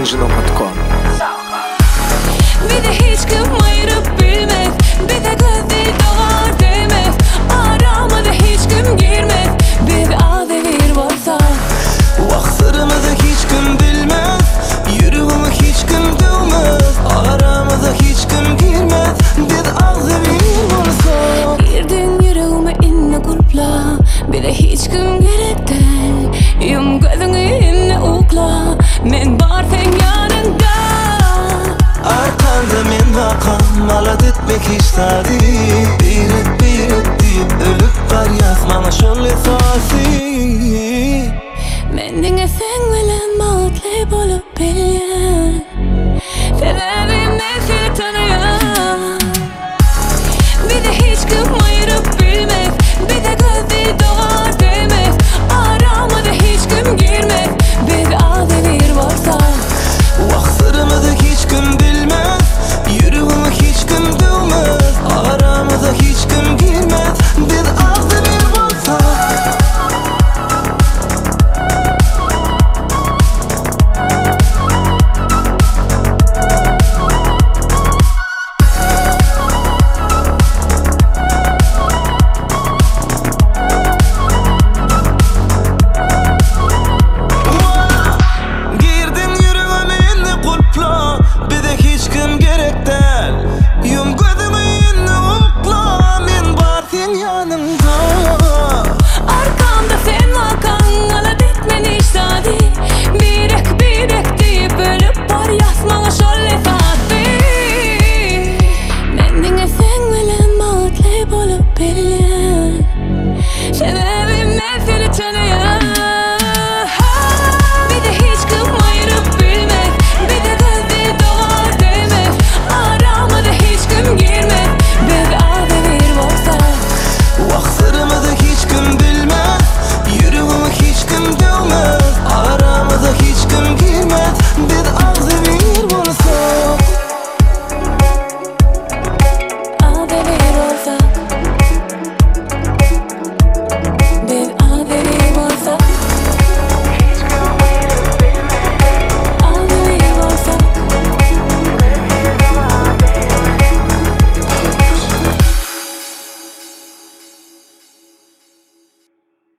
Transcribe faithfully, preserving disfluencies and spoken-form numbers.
inji nokta com. Bir de hiç kim ayırıp bilmez, bir de gözü doğar demez. Aramada hiç kim girmez, biz az evir olsa. Vaxtlarımızı hiç kim bilmez, yüreğimi hiç kim dövmez. Aramıza hiç kim girmez, biz az evir olsa. Girdin yüreğime inne kulpla, bir de hiç kim gerek değil. Yum gözünü inne ukla, men bar sen yanında. Arkanda men vakam, malat etmek istadi. Birit birit deyip ölüp var yazmana şöyle sasi. Mendinge sen bilen mutlu bolup bilyen. Sebebim ne seni tanıyan.